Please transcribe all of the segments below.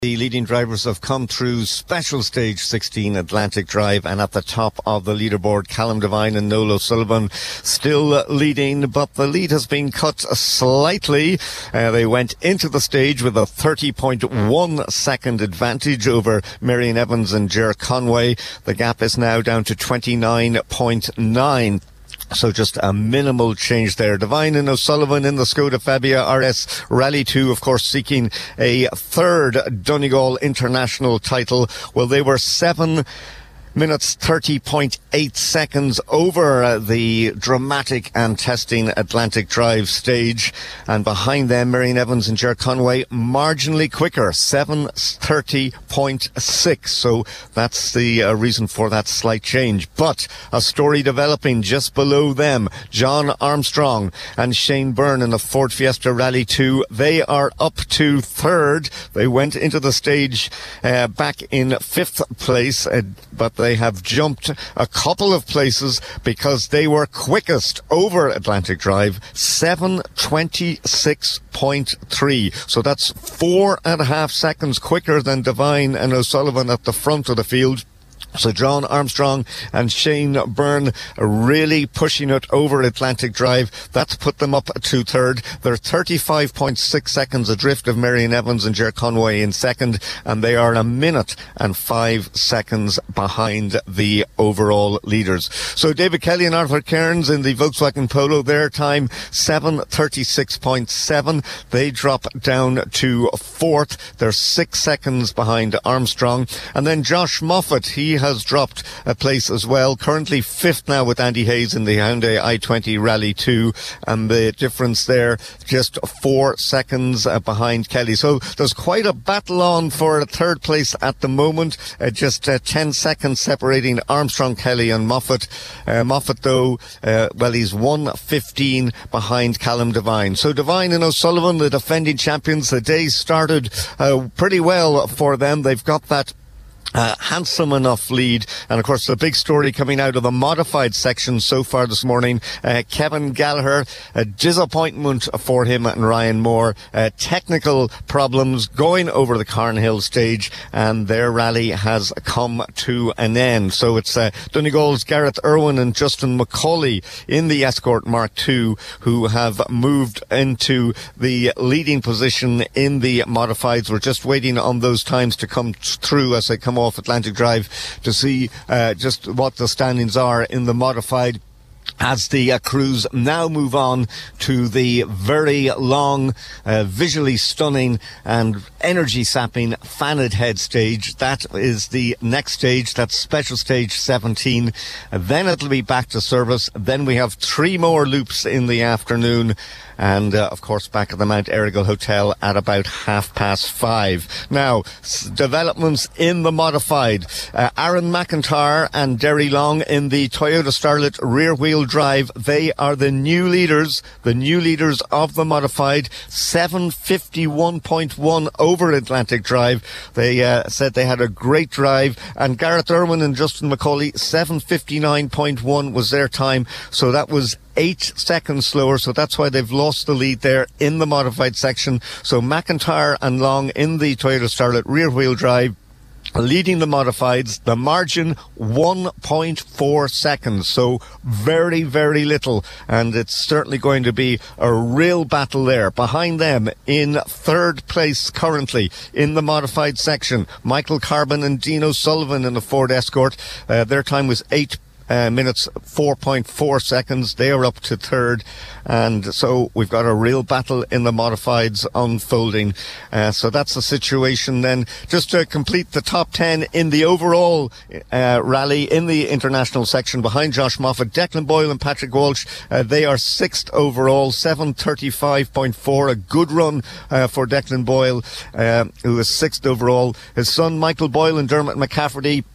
The leading drivers have come through special stage 16 Atlantic Drive, and at the top of the leaderboard, Callum Devine and Noel O'Sullivan still leading, but the lead has been cut slightly. They went into the stage with a 30.1 second advantage over Marion Evans and Ger Conway. The gap is now down to 29.9. So just a minimal change there. Devine and O'Sullivan in the Skoda Fabia RS Rally 2, of course, seeking a third Donegal International title. Well, they were 7 minutes 30.8 seconds over the dramatic and testing Atlantic Drive stage, and behind them Marion Evans and Ger Conway marginally quicker, 7:30.6. so that's the reason for that slight change. But a story developing just below them, John Armstrong and Shane Byrne in the Ford Fiesta Rally 2, they are up to third. They went into the stage back in fifth place, but they have jumped a couple of places because they were quickest over Atlantic Drive, 7:26.3. So that's 4.5 seconds quicker than Devine and O'Sullivan at the front of the field. So John Armstrong and Shane Byrne are really pushing it over Atlantic Drive. That's put them up to third. They're 35.6 seconds adrift of Marion Evans and Ger Conway in second, and they are 1:05 seconds behind the overall leaders. So David Kelly and Arthur Cairns in the Volkswagen Polo, their time 7:36.7. They drop down to fourth. They're 6 seconds behind Armstrong. And then Josh Moffat, he has dropped a place as well, currently fifth now with Andy Hayes in the Hyundai i20 Rally 2, and the difference there just 4 seconds behind Kelly. So there's quite a battle on for a third place at the moment, just 10 seconds separating Armstrong, Kelly and Moffat. Moffat though, well, he's 1:15 behind Callum Devine. So Devine and O'Sullivan, the defending champions, the day started pretty well for them. They've got that handsome enough lead. And of course the big story coming out of the modified section so far this morning, Kevin Gallagher, a disappointment for him and Ryan Moore, technical problems going over the Carnhill stage, and their rally has come to an end. So it's Donegal's Gareth Irwin and Justin McCauley in the Escort Mark II who have moved into the leading position in the modifieds. We're just waiting on those times to come through as they come off Atlantic Drive to see just what the standings are in the modified, as the crews now move on to the very long, visually stunning and energy-sapping Fanid Head stage. That is the next stage. That's special stage 17. Then it'll be back to service. Then we have 3 more loops in the afternoon. And, of course, back at the Mount Errigal Hotel at about 5:30. Now, developments in the modified. Aaron McIntyre and Derry Long in the Toyota Starlet rear-wheel drive. They are the new leaders of the modified. 7:51.1 over Atlantic Drive. They said they had a great drive. And Gareth Irwin and Justin McCauley, 7:59.1 was their time. So that was 8 seconds slower, so that's why they've lost the lead there in the modified section. So McIntyre and Long in the Toyota Starlet rear-wheel drive leading the modifieds. The margin 1.4 seconds, so very, very little, and it's certainly going to be a real battle there. Behind them, in third place currently in the modified section, Michael Carbon and Dino Sullivan in the Ford Escort. Their time was 8 minutes 4.4 seconds. They are up to third, and so we've got a real battle in the modifieds unfolding. So that's the situation then. Just to complete the top 10 in the overall rally in the international section, behind Josh Moffat, Declan Boyle and Patrick Walsh, they are 6th overall, 7:35.4, a good run for Declan Boyle, who is 6th overall. His son Michael Boyle and Dermot McCafferty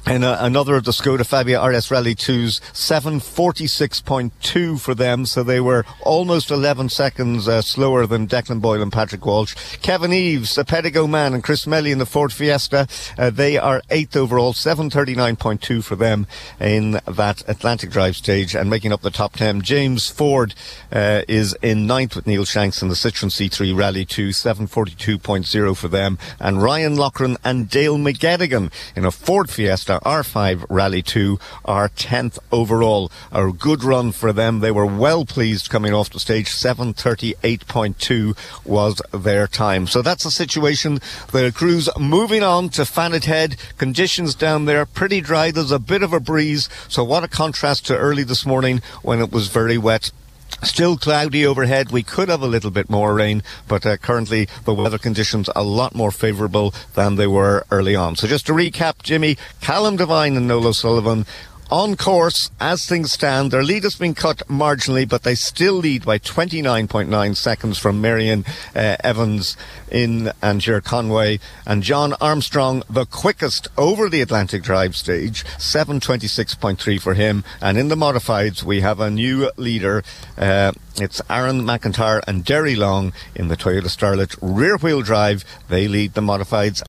And another of the Skoda Fabia RS Rally 2s, 7:46.2 for them, so they were almost 11 seconds slower than Declan Boyle and Patrick Walsh. Kevin Eves, Pedigo Man and Chris Melly in the Ford Fiesta, they are 8th overall, 7:39.2 for them in that Atlantic Drive stage, and making up the top 10. James Ford is in 9th with Neil Shanks in the Citroen C3 Rally 2, 7:42.0 for them. And Ryan Loughran and Dale McGettigan in a Ford Fiesta R5 Rally 2 are 10th overall. A good run for them. They were well pleased coming off the stage. 7:38.2 was their time. So that's the situation. The crew's moving on to Fannet Head. Conditions down there pretty dry. There's a bit of a breeze. So what a contrast to early this morning when it was very wet. Still cloudy overhead. We could have a little bit more rain, but currently the weather conditions a lot more favourable than they were early on. So just to recap, Jimmy, Callum Devine and Noel O'Sullivan on course as things stand. Their lead has been cut marginally, but they still lead by 29.9 seconds from Marion Evans and Ger Conway. And John Armstrong, the quickest over the Atlantic Drive stage, 7:26.3 for him. And in the modifieds, we have a new leader. It's Aaron McIntyre and Derry Long in the Toyota Starlet rear-wheel drive. They lead the modifieds.